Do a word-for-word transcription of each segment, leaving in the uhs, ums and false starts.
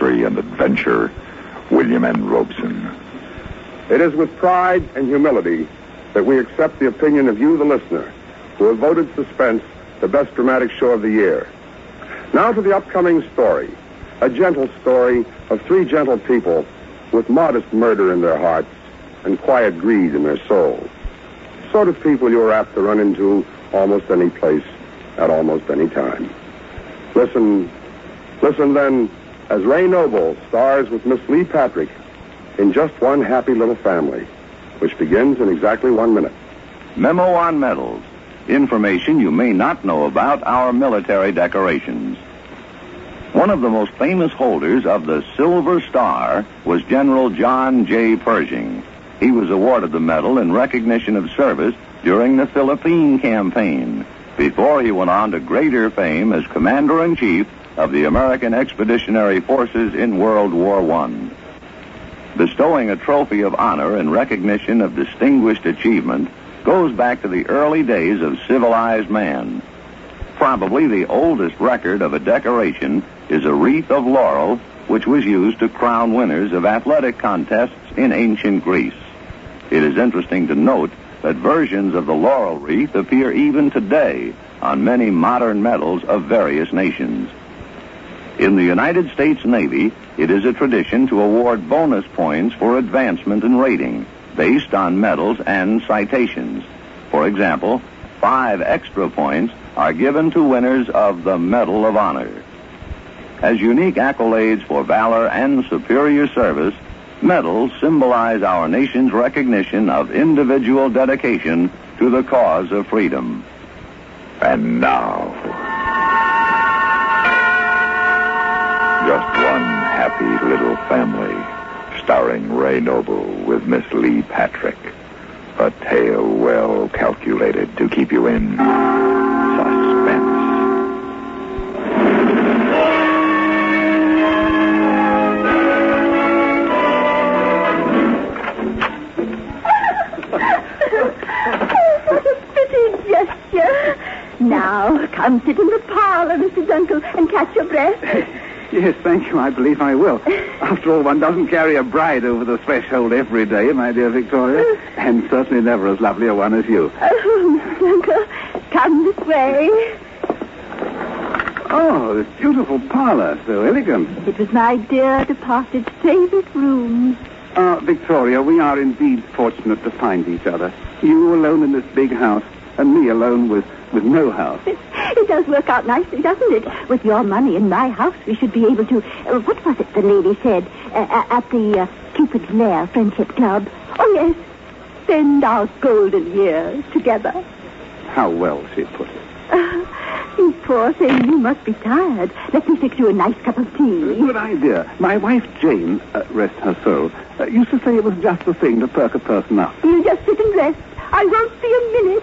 mystery and adventure, William N. Robeson. It is with pride and humility that we accept the opinion of you, the listener, who have voted Suspense the best dramatic show of the year. Now to the upcoming story, a gentle story of three gentle people with modest murder in their hearts and quiet greed in their souls. Sort of people you're apt to run into almost any place at almost any time. Listen, listen then, as Ray Noble stars with Miss Lee Patrick in Just One Happy Little Family, which begins in exactly one minute. Memo on medals. Information you may not know about our military decorations. One of the most famous holders of the Silver Star was General John J. Pershing. He was awarded the medal in recognition of service during the Philippine campaign, before he went on to greater fame as Commander-in-Chief of the American Expeditionary Forces in World War One. Bestowing a trophy of honor in recognition of distinguished achievement goes back to the early days of civilized man. Probably the oldest record of a decoration is a wreath of laurel, which was used to crown winners of athletic contests in ancient Greece. It is interesting to note that versions of the laurel wreath appear even today on many modern medals of various nations. In the United States Navy, it is a tradition to award bonus points for advancement in rating, based on medals and citations. For example, five extra points are given to winners of the Medal of Honor. As unique accolades for valor and superior service, medals symbolize our nation's recognition of individual dedication to the cause of freedom. And now, Just One Happy Little Family, starring Ray Noble with Miss Lee Patrick. A tale well calculated to keep you in suspense. What a pretty gesture. Now, come sit in the parlor, Mister Dunkel, and catch your breath. Yes, thank you. I believe I will. After all, one doesn't carry a bride over the threshold every day, my dear Victoria. And certainly never as lovely a one as you. Oh, Mister Dunkel, come this way. Oh, this beautiful parlor, so elegant. It was my dear departed's favorite room. Ah, Victoria, we are indeed fortunate to find each other. You alone in this big house, and me alone with, with no house. It does work out nicely, doesn't it? With your money in my house, we should be able to... Uh, what was it the lady said uh, at the uh, Cupid's Lair Friendship Club? Oh, yes. Spend our golden years together. How well she put it. Uh, you poor thing, you must be tired. Let me fix you a nice cup of tea. Good idea. My wife, Jane, uh, rest her soul, uh, used to say it was just the thing to perk a person up. You just sit and rest. I won't be a minute.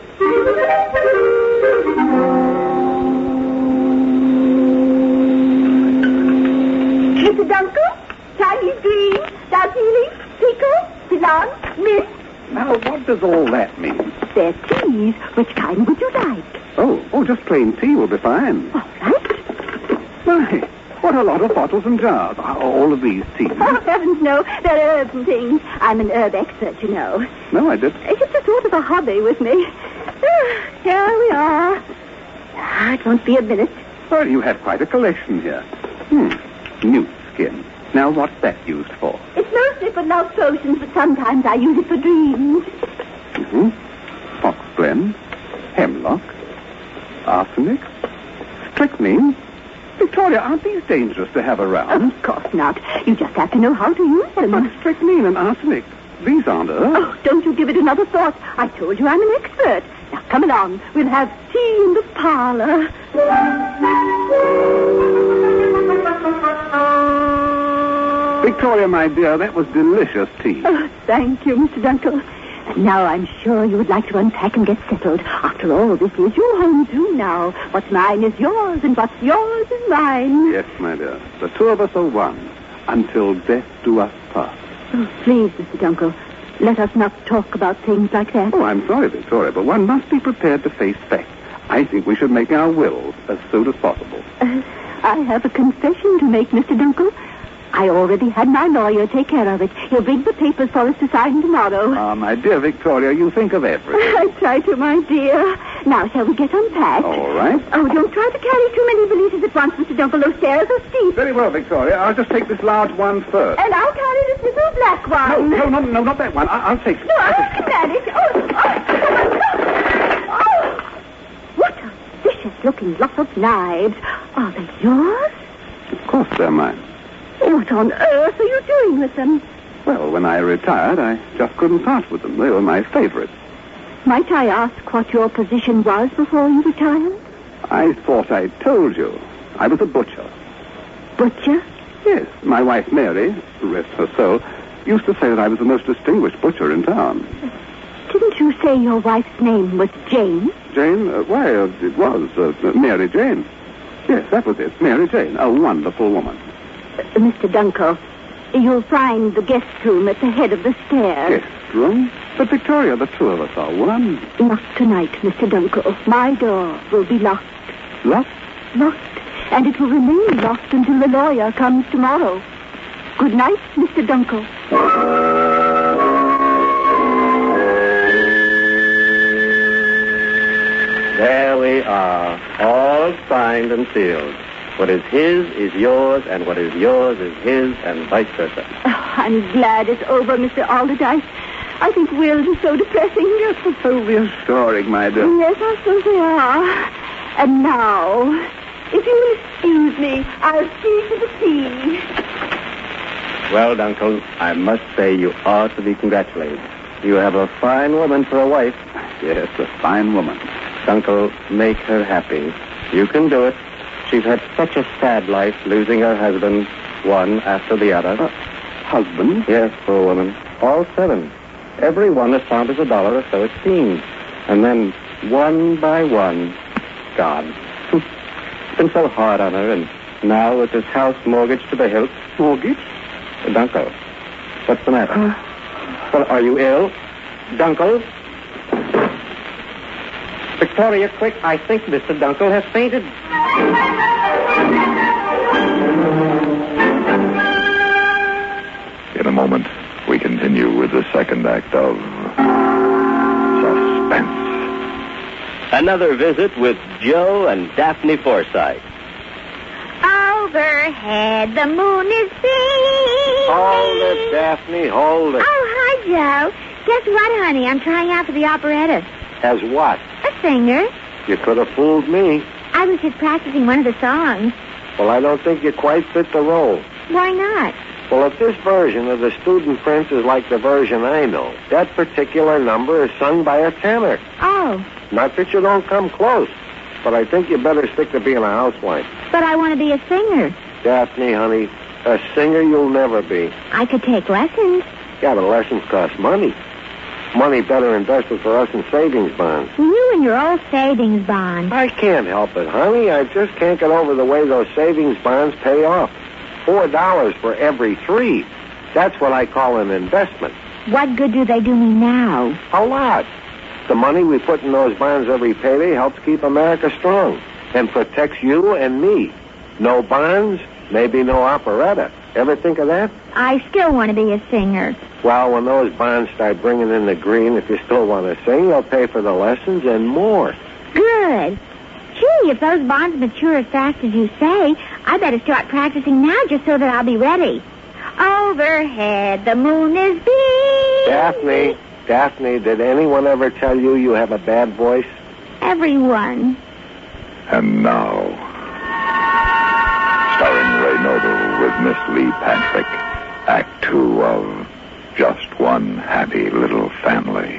Mister Dunkel, Chinese green, Darjeeling, pickle, Ceylon, mint. Now, what does all that mean? They're teas. Which kind would you like? Oh, oh, just plain tea will be fine. All right. Why, what a lot of bottles and jars. All of these teas. Oh, heavens, no. They're herbs and things. I'm an herb expert, you know. No, I did. It's just a sort of a hobby with me. Ah, here we are. Ah, it won't be a minute. Well, you have quite a collection here. Hmm. Newt skin. Now, what's that used for? It's mostly for love potions, but sometimes I use it for dreams. Mm-hmm. Foxglen, hemlock, arsenic, strychnine. Victoria, aren't these dangerous to have around? Of course not. You just have to know how to use them. But strychnine and arsenic, these aren't herbs. Oh, don't you give it another thought. I told you I'm an expert. Now, come along. We'll have tea in the parlor. Victoria, my dear, that was delicious tea. Oh, thank you, Mister Dunkel. And now I'm sure you would like to unpack and get settled. After all, this is your home, too, now. What's mine is yours, and what's yours is mine. Yes, my dear. The two of us are one, until death do us part. Oh, please, Mister Dunkel, let us not talk about things like that. Oh, I'm sorry, Victoria, but one must be prepared to face facts. I think we should make our wills as soon as possible. Uh, I have a confession to make, Mister Dunkel. I already had my lawyer take care of it. He'll bring the papers for us to sign tomorrow. Ah, my dear Victoria, you think of everything. I try to, my dear. Now, shall we get unpacked? All right. Oh, don't try to carry too many valises at once, Mister Dunkel. Those stairs are steep. Very well, Victoria. I'll just take this large one first. And I'll carry this little black one. No, no, no, no, not that one. I- I'll take... No, I can manage. Oh, oh, oh. What a vicious-looking lot of knives. Are they yours? Of course they're mine. What on earth are you doing with them? Well, when I retired, I just couldn't part with them. They were my favorites. Might I ask what your position was before you retired? I thought I told you. I was a butcher. Butcher? Yes, my wife Mary, rest her soul, used to say that I was the most distinguished butcher in town. Didn't you say your wife's name was Jane? Jane? Uh, why, uh, it was uh, Mary Jane. Yes, that was it. Mary Jane, a wonderful woman. Uh, Mister Dunkel, you'll find the guest room at the head of the stairs. Guest room? But, Victoria, the two of us are one. Not tonight, Mister Dunkel. My door will be locked. Locked? Locked. And it will remain locked until the lawyer comes tomorrow. Good night, Mister Dunkel. There we are, all signed and sealed. What is his is yours, and what is yours is his, and vice versa. Oh, I'm glad it's over, Mister Alderdice. I think wills are so depressing. Yes, so reassuring, my dear. Yes, I suppose they are. And now, if you will excuse me, I'll see to the tea. Well, Dunkel, I must say you are to be congratulated. You have a fine woman for a wife. Yes, a fine woman. Dunkel, make her happy. You can do it. She's had such a sad life, losing her husband, one after the other. Uh, husband? Yes, poor woman. All seven. Every one as found as a dollar, or so it seems. And then, one by one, gone. It's been so hard on her, and now with this house mortgaged to the hilt. Mortgage? Dunkel, what's the matter? Uh, well, are you ill? Dunkel? Victoria, quick, I think Mister Dunkel has fainted. In a moment, we continue with the second act of Suspense. Another visit with Joe and Daphne Forsythe. Overhead, the moon is big. Hold it, Daphne, hold it. Oh, hi, Joe. Guess what, honey? I'm trying out for the operetta. As what? A singer. You could have fooled me. I was just practicing one of the songs. Well, I don't think you quite fit the role. Why not? Well, if this version of the Student Prince is like the version I know, that particular number is sung by a tenor. Oh. Not that you don't come close, but I think you better stick to being a housewife. But I want to be a singer. Daphne, honey, a singer you'll never be. I could take lessons. Yeah, but lessons cost money. Money better invested for us in savings bonds. You and your old savings bond. I can't help it, honey. I just can't get over the way those savings bonds pay off. Four dollars for every three. That's what I call an investment. What good do they do me now? A lot. The money we put in those bonds every payday helps keep America strong and protects you and me. No bonds, maybe no operetta. Ever think of that? I still want to be a singer. Well, when those bonds start bringing in the green, if you still want to sing, you'll pay for the lessons and more. Good. Gee, if those bonds mature as fast as you say, I better start practicing now just so that I'll be ready. Overhead, the moon is big. Daphne, Daphne, did anyone ever tell you you have a bad voice? Everyone. And now, starring Ray Noble with Miss Lee Patrick, Act Two of Just One Happy Little Family.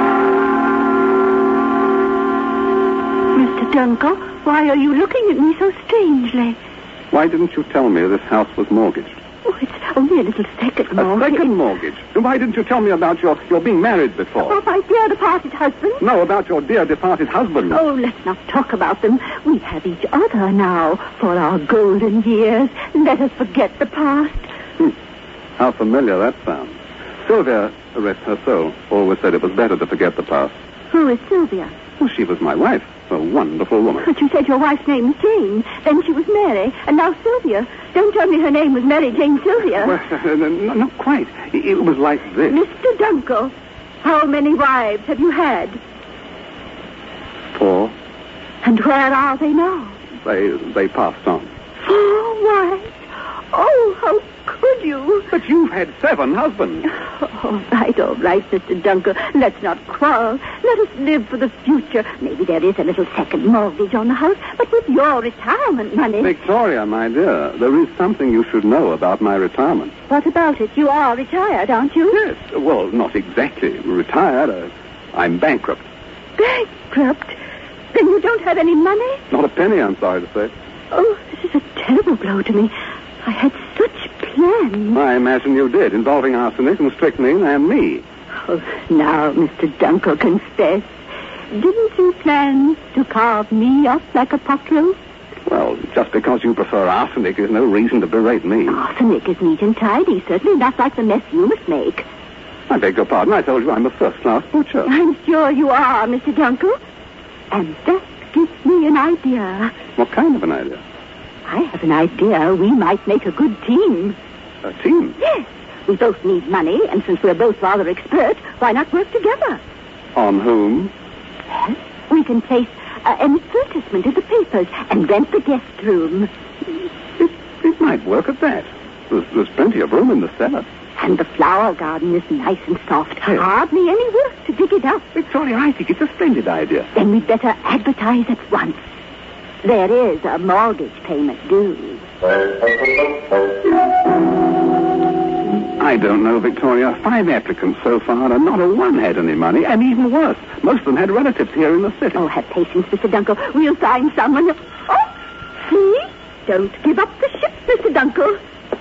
Mister Dunkel, why are you looking at me so strangely? Why didn't you tell me this house was mortgaged? Oh, it's only a little second mortgage. A second mortgage? Then why didn't you tell me about your, your being married before? Oh, my dear departed husband. No, about your dear departed husband. Oh, let's not talk about them. We have each other now for our golden years. Let us forget the past. Hmm. How familiar that sounds. Sylvia, rest her soul, always said it was better to forget the past. Who is Sylvia? Well, she was my wife. A wonderful woman. But you said your wife's name was Jane. Then she was Mary, and now Sylvia. Don't tell me her name was Mary Jane Sylvia. Well, uh, no, not quite. It, it was like this. Mister Dunkel, how many wives have you had? Four. And where are they now? They they passed on. Four wives? Oh, how could you? But you've had seven husbands. All right, all right, Mister Dunkel. Let's not quarrel. Let us live for the future. Maybe there is a little second mortgage on the house, but with your retirement money... Victoria, my dear, there is something you should know about my retirement. What about it? You are retired, aren't you? Yes. Well, not exactly retired. Uh, I'm bankrupt. Bankrupt? Then you don't have any money? Not a penny, I'm sorry to say. Oh, this is a terrible blow to me. I had such plans. I imagine you did, involving arsenic and strychnine and me. Oh, now, Mister Dunkel, confess. Didn't you plan to carve me up like a pot roast? Well, just because you prefer arsenic is no reason to berate me. Arsenic is neat and tidy, certainly not like the mess you must make. I beg your pardon. I told you I'm a first-class butcher. I'm sure you are, Mister Dunkel. And that gives me an idea. What kind of an idea? I have an idea we might make a good team. A team? Yes. We both need money, and since we're both rather expert, why not work together? On whom? Yes. We can place uh, an advertisement in the papers and rent the guest room. It, it might work at that. There's, there's plenty of room in the cellar. And the flower garden is nice and soft. Yes. Hardly any work to dig it up. Victoria, I think it's a splendid idea. Then we'd better advertise at once. There is a mortgage payment due. I don't know, Victoria. Five applicants so far, and not a one had any money, and even worse, most of them had relatives here in the city. Oh, have patience, Mister Dunkel. We'll find someone. Oh, see? Don't give up the ship, Mister Dunkel.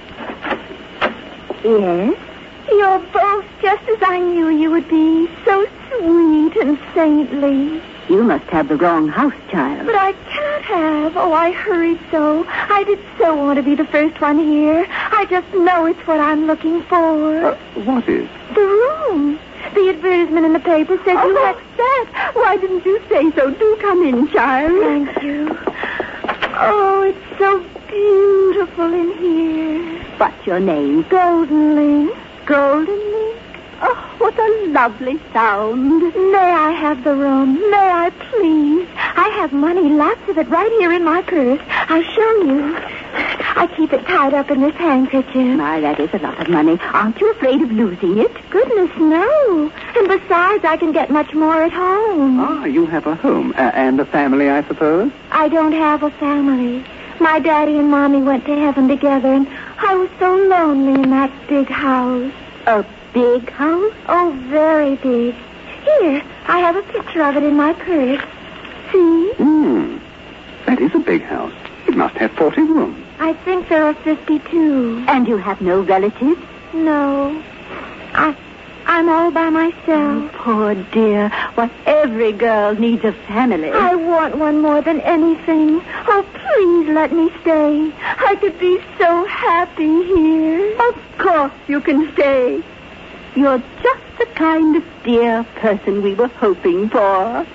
Yes? You're both just as I knew you would be. So sweet and saintly. You must have the wrong house, child. But I can't have. Oh, I hurried so. I did so want to be the first one here. I just know it's what I'm looking for. Uh, what is? The room. The advertisement in the paper said Oh, you had... what's that? Why didn't you say so? Do come in, child. Thank you. Oh, it's so beautiful in here. What's your name? Golden Link. Golden Link? Oh, what a lovely sound. May I have the room? May I, please? I have money, lots of it, right here in my purse. I'll show you. I keep it tied up in this handkerchief. My, that is a lot of money. Aren't you afraid of losing it? Goodness, no. And besides, I can get much more at home. Ah, you have a home. Uh, and a family, I suppose? I don't have a family. My daddy and mommy went to heaven together, and I was so lonely in that big house. A big house? Oh, very big. Here, I have a picture of it in my purse. See? Hmm. That is a big house. It must have forty rooms. I think there are fifty-two. And you have no relatives? No. I, I'm all by myself. Oh, poor dear. Why, every girl needs a family. I want one more than anything. Oh, please let me stay. I could be so happy here. Of course you can stay. You're just the kind of dear person we were hoping for.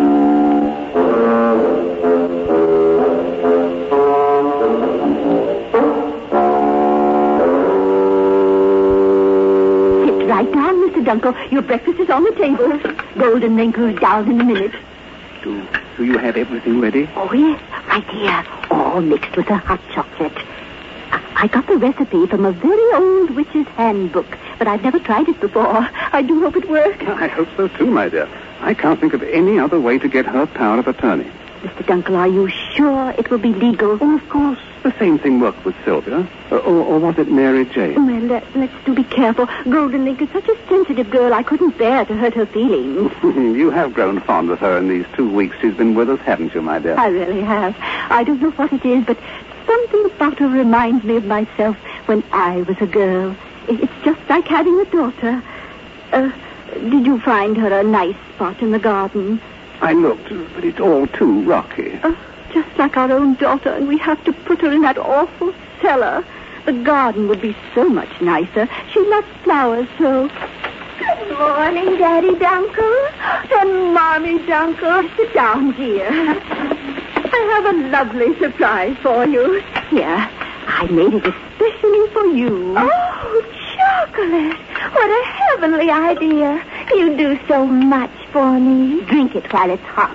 Sit right down, Mister Dunkel. Your breakfast is on the table. Golden Link goes down in a minute. Do, do you have everything ready? Oh, yes, right here. All mixed with a hot chocolate. I got the recipe from a very old witch's handbook, but I've never tried it before. I do hope it works. I hope so, too, my dear. I can't think of any other way to get her power of attorney. Mister Dunkel, are you sure it will be legal? Oh, of course. The same thing worked with Sylvia. Uh, or, or was it Mary Jane? Well, let, let's do be careful. Golden Link is such a sensitive girl, I couldn't bear to hurt her feelings. You have grown fond of her in these two weeks she's been with us, haven't you, my dear? I really have. I don't know what it is, but something about her reminds me of myself when I was a girl. It's just like having a daughter. Uh, did you find her a nice spot in the garden? I looked, but it's all too rocky. Uh, just like our own daughter, and we have to put her in that awful cellar. The garden would be so much nicer. She loves flowers so. Good morning, Daddy Dunkle. And Mommy Dunkle. Sit down, dear. I have a lovely surprise for you. Here, I made it especially for you. Oh, chocolate. What a heavenly idea. You do so much for me. Drink it while it's hot.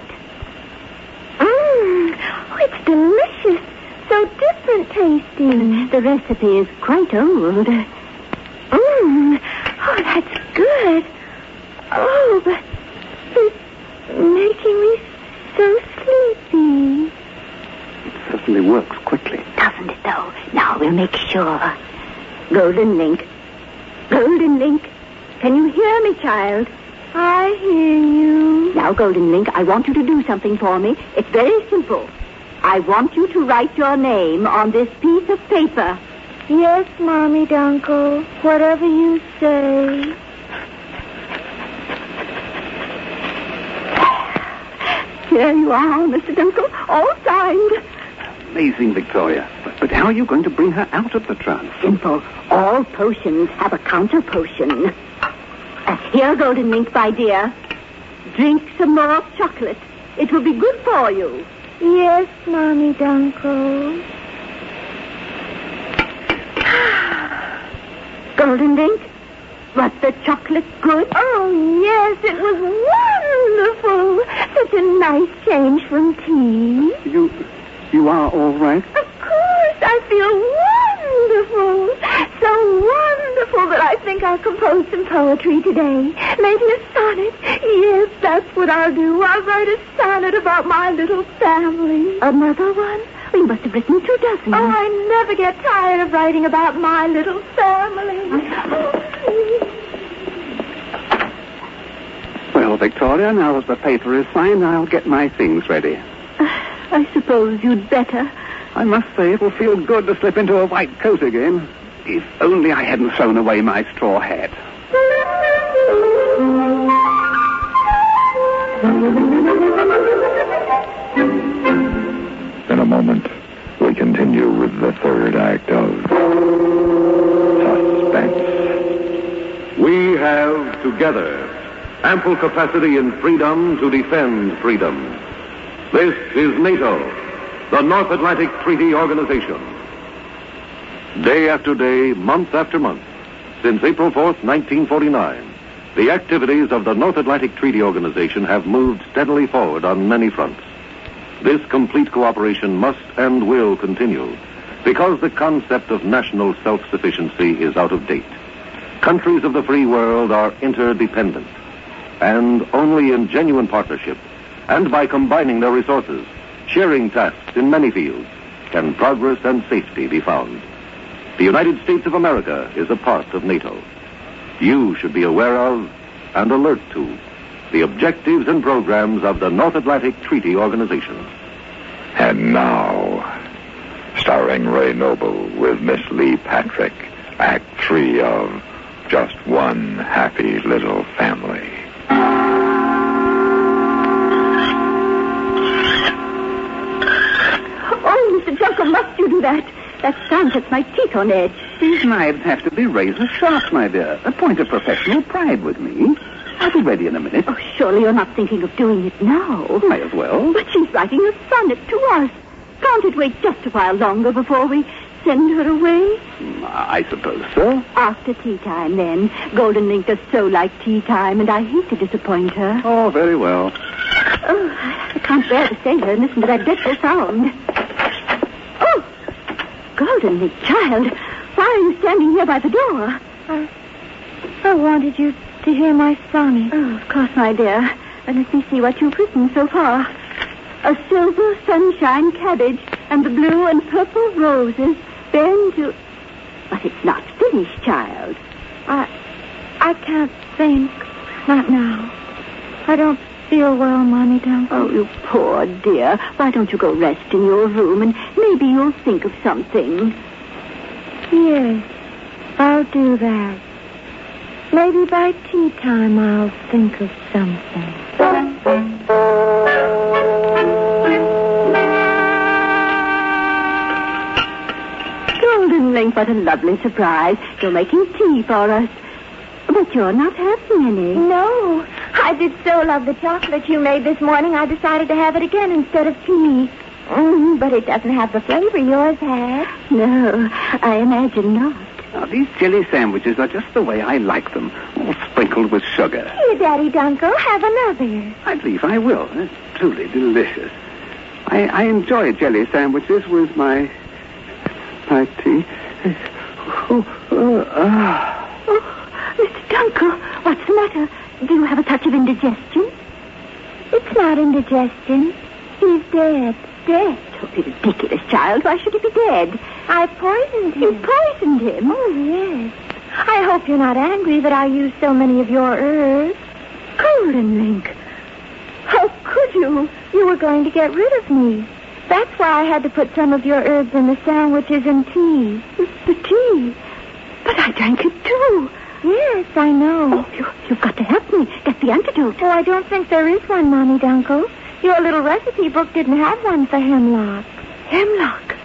Mmm. Oh, it's delicious. So different tasting. The recipe is quite old. Mmm. Oh, that's good. Oh, but it's making me so sleepy. It certainly works quickly. Doesn't it, though? Now we'll make sure. Golden Link. Golden Link. Can you hear me, child? I hear you. Now, Golden Link, I want you to do something for me. It's very simple. I want you to write your name on this piece of paper. Yes, Mommy Dunkle. Whatever you say. Here you are, Mister Dunkle, all signed. Amazing, Victoria. But, but how are you going to bring her out of the trance? Simple. All potions have a counter potion. Uh, here, Golden Link, my dear. Drink some more chocolate. It will be good for you. Yes, Mommy Dunkle. Golden Link, was the chocolate good? Oh, yes, it was wonderful. Such a nice change from tea. You, you are all right? Of course, I feel wonderful. So wonderful that I think I'll compose some poetry today. Maybe a sonnet. Yes, that's what I'll do. I'll write a sonnet about my little family. Another one? You must have written two dozen. Oh, I never get tired of writing about my little family. Well, Victoria, now that the paper is signed, I'll get my things ready. I suppose you'd better. I must say it will feel good to slip into a white coat again. If only I hadn't thrown away my straw hat. In a moment, we continue with the third act of Suspense. We have together ample capacity and freedom to defend freedom. This is NATO, the North Atlantic Treaty Organization. Day after day, month after month, since April fourth, nineteen forty-nine, the activities of the North Atlantic Treaty Organization have moved steadily forward on many fronts. This complete cooperation must and will continue because the concept of national self-sufficiency is out of date. Countries of the free world are interdependent, and only in genuine partnership and by combining their resources, sharing tasks in many fields, can progress and safety be found. The United States of America is a part of NATO. You should be aware of and alert to the objectives and programs of the North Atlantic Treaty Organization. And now, starring Ray Noble with Miss Lee Patrick, Act Three of Just One Happy Little Family. Oh, Mister Jungle, must you do that? That sound sets my teeth on edge. These knives have to be razor sharp, my dear. A point of professional pride with me. I'll be ready in a minute. Oh, surely you're not thinking of doing it now. May as well. But she's writing a sonnet to us. Can't it wait just a while longer before we send her away? I suppose so. After tea time, then. Golden Link does so like tea time, and I hate to disappoint her. Oh, very well. Oh, I can't bear to stay here and listen to that dreadful sound. Oh, Golden Link, child, why are you standing here by the door? I, I wanted you to hear my sonnet. Oh, of course, my dear. And let me see what you've written so far. A silver sunshine cabbage and the blue and purple roses bend to... But it's not finished, child. I... I can't think. Not now. I don't feel well, Mommy Dunkle. Oh, you poor dear. Why don't you go rest in your room and maybe you'll think of something. Yes, I'll do that. Maybe by tea time I'll think of something. Golden Link, what a lovely surprise. You're making tea for us. But you're not having any. No. I did so love the chocolate you made this morning, I decided to have it again instead of tea. Mm, but it doesn't have the flavor yours had. No, I imagine not. Now, these jelly sandwiches are just the way I like them, all sprinkled with sugar. Here, Daddy Dunkel, have another. I believe I will. They're truly delicious. I, I enjoy jelly sandwiches with my... my tea. Oh, oh, ah. Oh, Mister Dunkel, what's the matter? Do you have a touch of indigestion? It's not indigestion. He's dead. Dead? Oh, ridiculous, child. Why should he be dead? I poisoned him. You poisoned him? Oh, yes. I hope you're not angry that I used so many of your herbs. Golden Link. How could you? You were going to get rid of me. That's why I had to put some of your herbs in the sandwiches and tea. The tea? But I drank it, too. Yes, I know. Oh, you, you've got to help me get the antidote. Oh, I don't think there is one, Mommy Dunkel. Your little recipe book didn't have one for hemlock. Hemlock?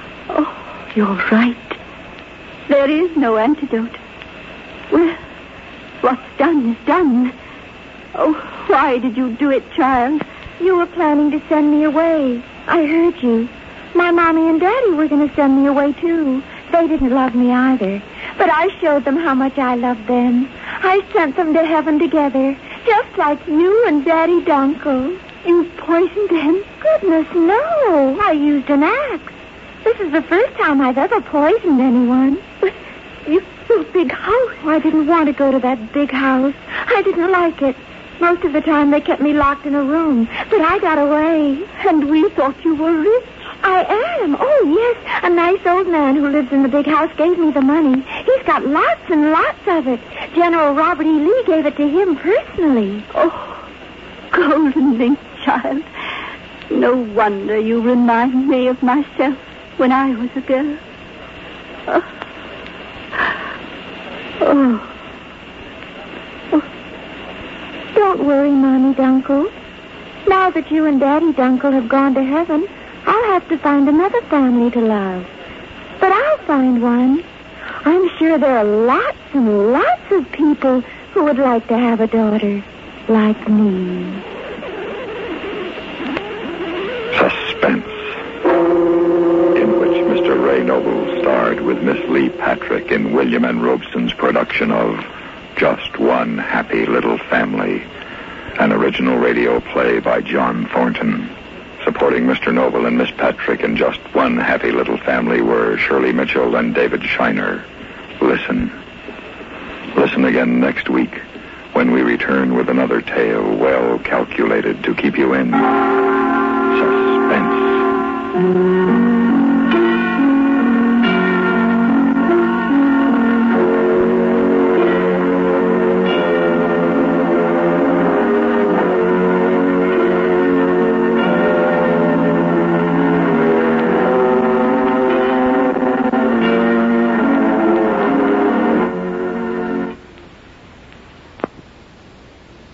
Oh, you're right. There is no antidote. Well, what's done is done. Oh, why did you do it, child? You were planning to send me away. I heard you. My Mommy and Daddy were going to send me away, too. They didn't love me either. But I showed them how much I loved them. I sent them to heaven together, just like you and Daddy Dunkel. You poisoned him? Goodness, no. I used an axe. This is the first time I've ever poisoned anyone. But you, your big house. I didn't want to go to that big house. I didn't like it. Most of the time they kept me locked in a room. But I got away. And we thought you were rich. I am. Oh, yes. A nice old man who lives in the big house gave me the money. He's got lots and lots of it. General Robert E. Lee gave it to him personally. Oh, Golden Link, child. No wonder you remind me of myself when I was a girl. Oh. Oh. oh. Don't worry, Mommy Dunkel. Now that you and Daddy Dunkel have gone to heaven, I'll have to find another family to love. But I'll find one. I'm sure there are lots and lots of people who would like to have a daughter like me. Suspense, in which Mister Ray Noble starred with Miss Lee Patrick in William N. Robeson's production of Just One Happy Little Family, an original radio play by John Thornton. Supporting Mister Noble and Miss Patrick in Just One Happy Little Family were Shirley Mitchell and David Shiner. Listen. Listen again next week when we return with another tale well calculated to keep you in suspense.